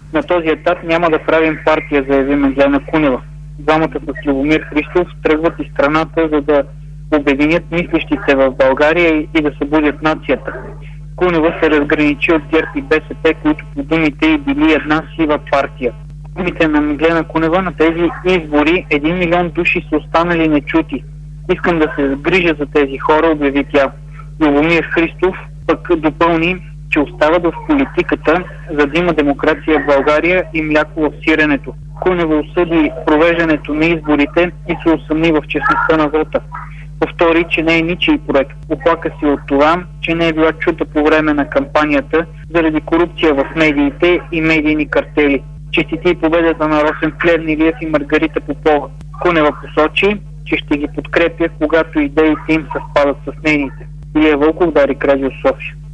На този етап няма да правим партия, заяви Меглена Кунева. Двамата с Любомир Христов тръгват из страната, за да обединят мислещите в България и да събудят нацията. Кунева се разграничи от ГЕРБ и БСП, които по думите й били една сива партия. Думите на Меглена Кунева: на тези избори 1 милион души са останали нечути. Искам да се грижа за тези хора, обяви тя. Любомир Христов пък допълни, че остават в политиката, за да има демокрация в България и мляко в сиренето. Кунева осъди провеждането на изборите и се усъмни в честността на вота. Повтори, че не е ничий проект. Оплака се от това, че не е била чута по време на кампанията заради корупция в медиите и медийни картели. Честити победата на Росен Плевнелиев и Маргарита Попова. Кунева посочи, че ще ги подкрепя, когато идеите им съвпадат с нейните. Илия Вълков, Дарик, Радио София.